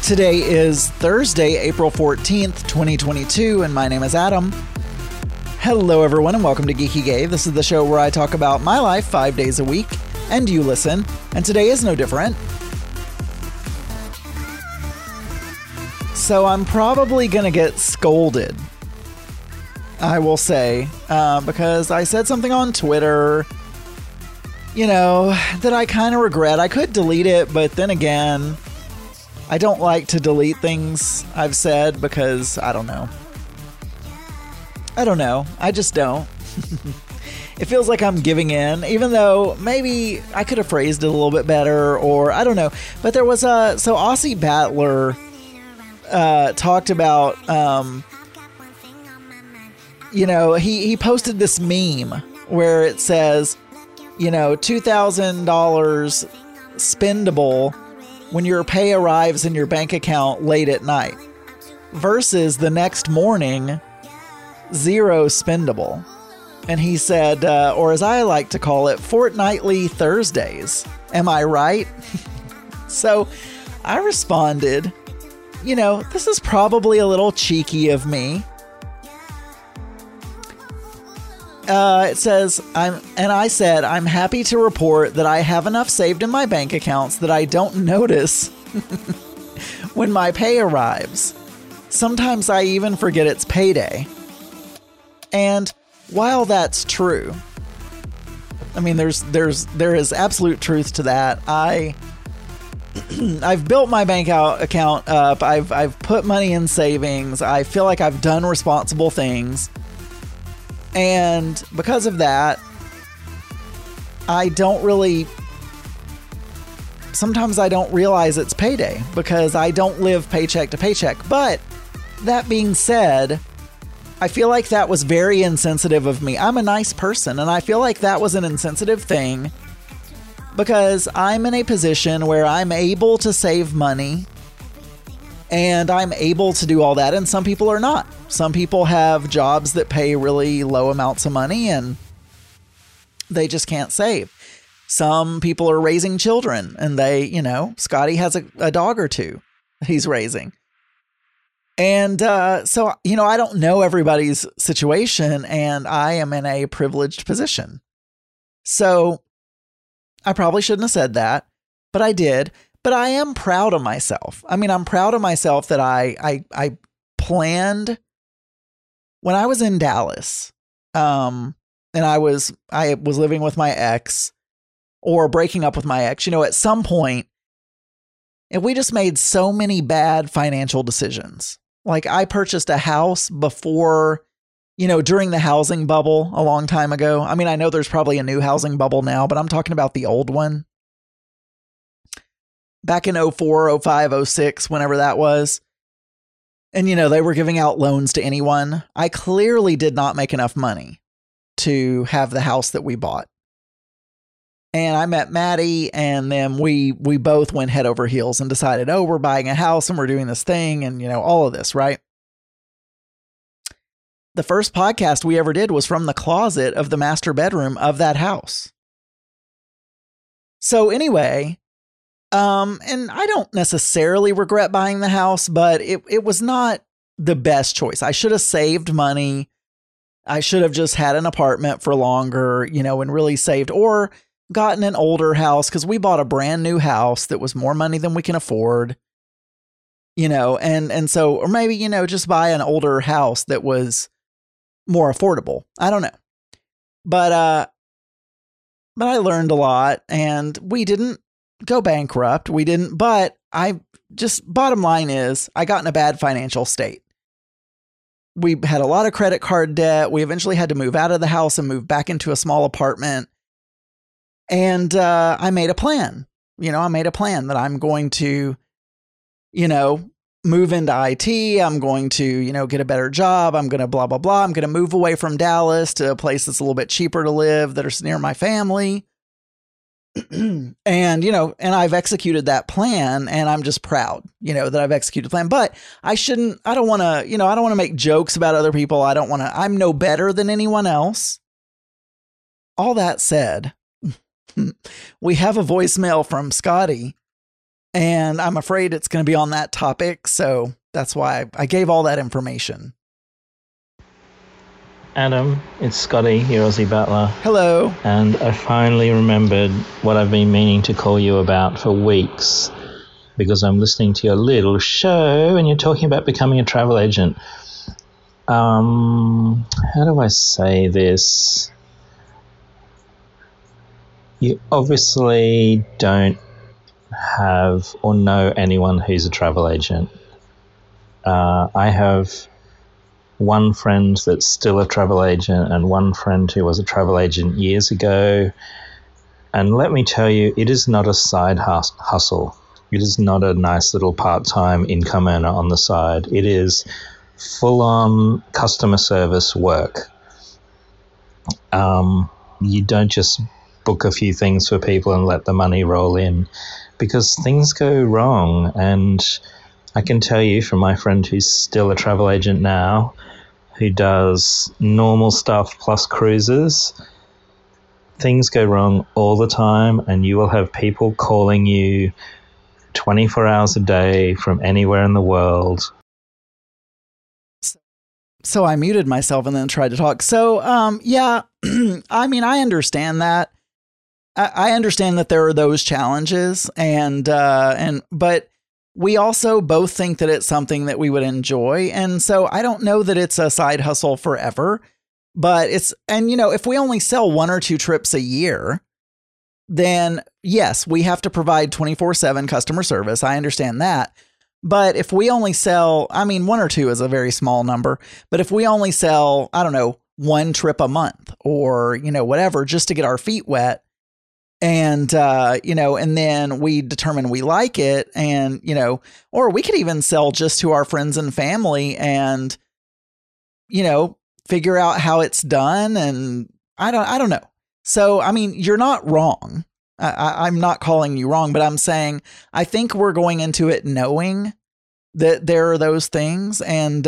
Today is Thursday, April 14th, 2022, and my name is Adam. Hello, everyone, and welcome to Geeky Gay. This is the show where I talk about my life 5 days a week, and you listen, and today is no different. So I'm probably going to get scolded, I will say, because I said something on Twitter, that I kind of regret. I could delete it, but then again, I don't like to delete things I've said because I don't know. I just don't. It feels like I'm giving in, even though maybe I could have phrased it a little bit better, or I don't know. But there was so Aussie Battler talked about, he posted this meme where it says, $2,000 spendable when your pay arrives in your bank account late at night versus the next morning, zero spendable. And he said, or as I like to call it, fortnightly Thursdays. Am I right? So I responded, this is probably a little cheeky of me. It says, I said, I'm happy to report that I have enough saved in my bank accounts that I don't notice when my pay arrives. Sometimes I even forget it's payday. And while that's true, I mean, there is absolute truth to that. I've built my bank account up. I've put money in savings. I feel like I've done responsible things. And because of that, sometimes I don't realize it's payday because I don't live paycheck to paycheck. But that being said, I feel like that was very insensitive of me. I'm a nice person, and I feel like that was an insensitive thing because I'm in a position where I'm able to save money and I'm able to do all that, and some people are not. Some people have jobs that pay really low amounts of money and they just can't save. Some people are raising children and Scotty has a dog or two he's raising. And so, I don't know everybody's situation, and I am in a privileged position. So I probably shouldn't have said that, but I did. But I am proud of myself. I mean, I'm proud of myself that I planned when I was in Dallas, and I was living with my ex or breaking up with my ex. At some point, and we just made so many bad financial decisions. Like I purchased a house before, during the housing bubble a long time ago. I mean, I know there's probably a new housing bubble now, but I'm talking about the old one. Back in 04, 05, 06, whenever that was. And, they were giving out loans to anyone. I clearly did not make enough money to have the house that we bought. And I met Maddie, and then we both went head over heels and decided, we're buying a house and we're doing this thing and, all of this, right? The first podcast we ever did was from the closet of the master bedroom of that house. So anyway, and I don't necessarily regret buying the house, but it was not the best choice. I should have saved money. I should have just had an apartment for longer, and really saved, or gotten an older house, because we bought a brand new house that was more money than we can afford, and so, or maybe, just buy an older house that was more affordable. I don't know. But I learned a lot, and we didn't go bankrupt. We didn't, but bottom line is I got in a bad financial state. We had a lot of credit card debt. We eventually had to move out of the house and move back into a small apartment. And I made a plan. I made a plan that I'm going to, move into IT. I'm going to, get a better job. I'm going to blah, blah, blah. I'm going to move away from Dallas to a place that's a little bit cheaper to live, that is near my family. And, and I've executed that plan, and I'm just proud, that I've executed the plan, but I don't want to, I don't want to make jokes about other people. I'm no better than anyone else. All that said, we have a voicemail from Scotty And I'm afraid it's going to be on that topic. So that's why I gave all that information. Adam, it's Scotty, your Aussie Battler. Hello. And I finally remembered what I've been meaning to call you about for weeks, because I'm listening to your little show and you're talking about becoming a travel agent. How do I say this? You obviously don't have or know anyone who's a travel agent. I have one friend that's still a travel agent and one friend who was a travel agent years ago. And let me tell you, it is not a side hustle. It is not a nice little part-time income earner on the side. It is full-on customer service work. You don't just book a few things for people and let the money roll in, because things go wrong. And I can tell you from my friend who's still a travel agent now, who does normal stuff plus cruises, things go wrong all the time, and you will have people calling you 24 hours a day from anywhere in the world. So I muted myself and then tried to talk. So, yeah, I mean, I understand that. I understand that there are those challenges, but we also both think that it's something that we would enjoy. And so I don't know that it's a side hustle forever, but if we only sell 1 or 2 trips a year, then yes, we have to provide 24/7 customer service. I understand that. But if we only sell, 1 or 2 is a very small number, but if we only sell, I don't know, 1 trip a month or, whatever, just to get our feet wet, and, and then we determine we like it, and, or we could even sell just to our friends and family and, figure out how it's done. And I don't know. So, you're not wrong. I'm not calling you wrong, but I'm saying, I think we're going into it knowing that there are those things, and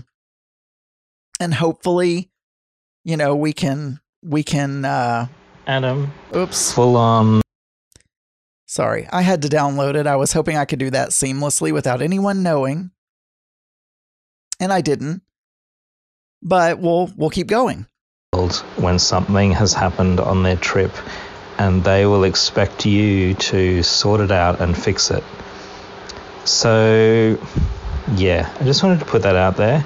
hopefully, we can, Adam. Oops. Full on. Sorry, I had to download it. I was hoping I could do that seamlessly without anyone knowing, and I didn't. But we'll keep going. When something has happened on their trip, and they will expect you to sort it out and fix it. So, yeah, I just wanted to put that out there.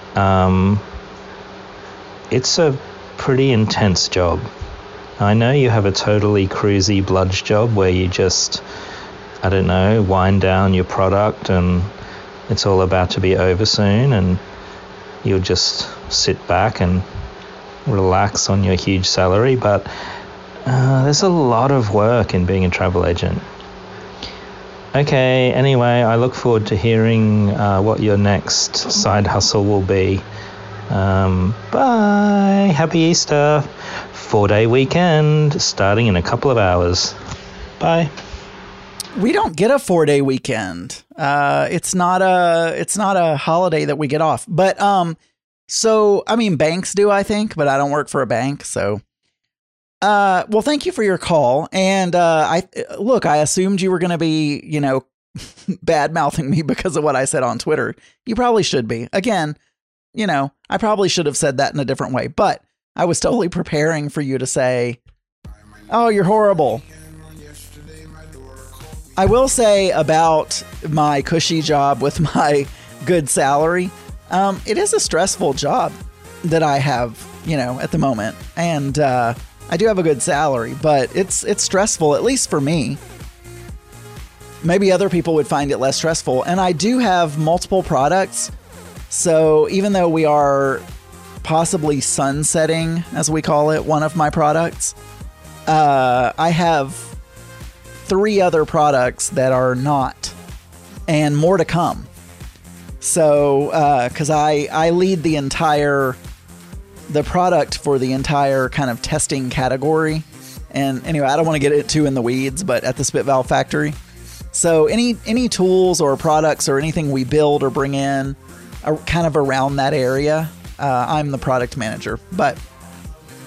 It's a pretty intense job. I know you have a totally cruisy bludge job where you just, wind down your product and it's all about to be over soon, and you'll just sit back and relax on your huge salary. But there's a lot of work in being a travel agent. Okay, anyway, I look forward to hearing what your next side hustle will be. Bye. Happy Easter. 4-day weekend starting in a couple of hours. Bye. We don't get a 4-day weekend. It's not a holiday that we get off. But banks do, I think, but I don't work for a bank. So, well, thank you for your call. And I assumed you were going to be, bad mouthing me because of what I said on Twitter. You probably should be. Again, I probably should have said that in a different way, but I was totally preparing for you to say, "Oh, you're horrible." I will say about my cushy job with my good salary, it is a stressful job that I have, at the moment. And I do have a good salary, but it's stressful, at least for me. Maybe other people would find it less stressful. And I do have multiple products. So even though we are possibly sunsetting, as we call it, one of my products, I have 3 other products that are not, and more to come. So, because I lead the product for the entire kind of testing category. And anyway, I don't want to get it too in the weeds, but at the Spit Valve Factory. So any tools or products or anything we build or bring in are kind of around that area, I'm the product manager. But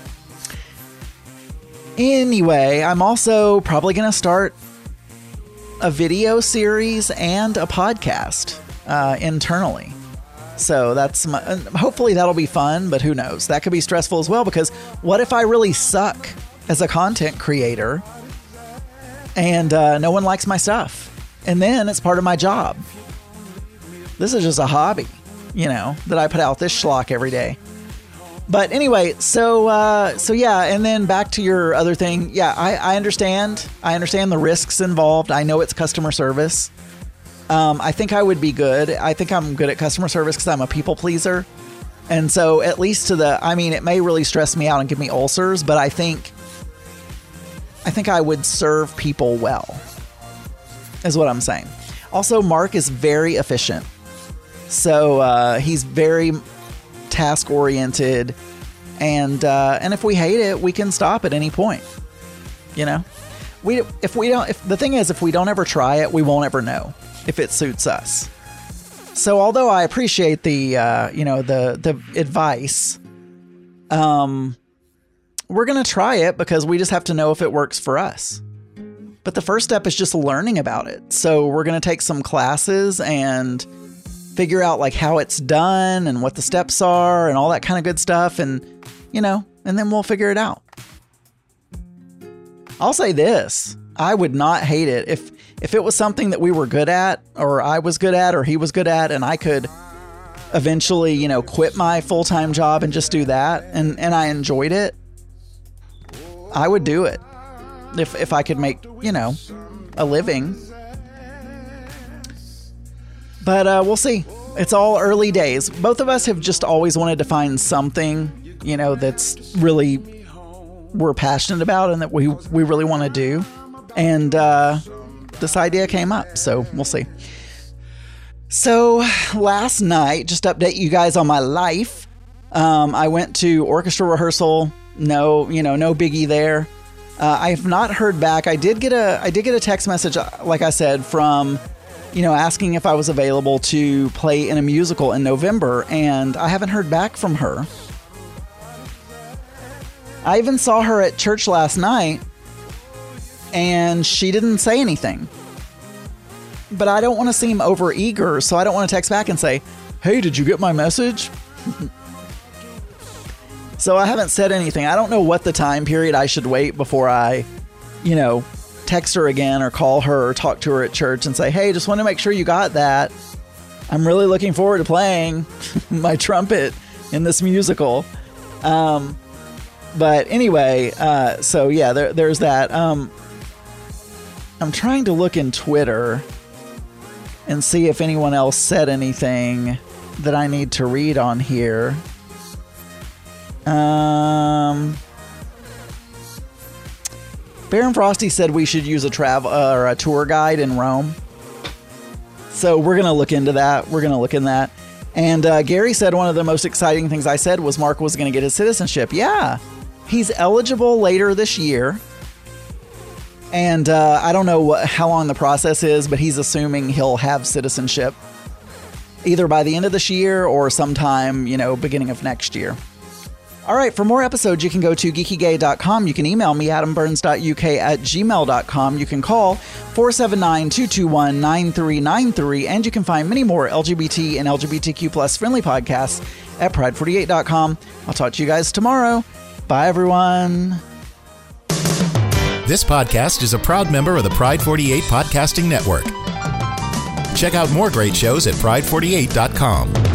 anyway, I'm also probably going to start a video series and a podcast internally. So hopefully that'll be fun, but who knows? That could be stressful as well, because what if I really suck as a content creator and no one likes my stuff? And then it's part of my job. This is just a hobby, that I put out this schlock every day. But anyway, so yeah, and then back to your other thing. Yeah, I understand. I understand the risks involved. I know it's customer service. I think I would be good. I think I'm good at customer service because I'm a people pleaser. And so at least it may really stress me out and give me ulcers, but I think I would serve people well, is what I'm saying. Also, Mark is very efficient. So he's very task oriented, and if we hate it, we can stop at any point. If the thing is, if we don't ever try it, we won't ever know if it suits us. So although I appreciate the advice, we're gonna try it because we just have to know if it works for us. But the first step is just learning about it. So we're gonna take some classes and figure out like how it's done and what the steps are and all that kind of good stuff, and then we'll figure it out. I'll say this: I would not hate it if it was something that we were good at, or I was good at, or he was good at, and I could eventually, quit my full-time job and just do that, and I enjoyed it. I would do it if I could make, a living. But we'll see. It's all early days. Both of us have just always wanted to find something, that's really we're passionate about and that we really want to do. And this idea came up, so we'll see. So last night, just to update you guys on my life, I went to orchestra rehearsal. No biggie there. I have not heard back. I did get a text message, like I said, from asking if I was available to play in a musical in November, and I haven't heard back from her. I even saw her at church last night, and she didn't say anything. But I don't want to seem overeager, so I don't want to text back and say, "Hey, did you get my message?" So I haven't said anything. I don't know what the time period I should wait before I, text her again or call her or talk to her at church and say, "Hey, just want to make sure you got that. I'm really looking forward to playing my trumpet in this musical." But anyway, so yeah, there's that. I'm trying to look in Twitter and see if anyone else said anything that I need to read on here. Baron Frosty said we should use a tour guide in Rome. So we're going to look into that. And Gary said one of the most exciting things I said was Mark was going to get his citizenship. Yeah, he's eligible later this year. And I don't know how long the process is, but he's assuming he'll have citizenship either by the end of this year or sometime, beginning of next year. All right, for more episodes, you can go to geekygay.com. You can email me, adamburns.uk@gmail.com. You can call 479-221-9393, and you can find many more LGBT and LGBTQ plus friendly podcasts at pride48.com. I'll talk to you guys tomorrow. Bye, everyone. This podcast is a proud member of the Pride 48 Podcasting Network. Check out more great shows at pride48.com.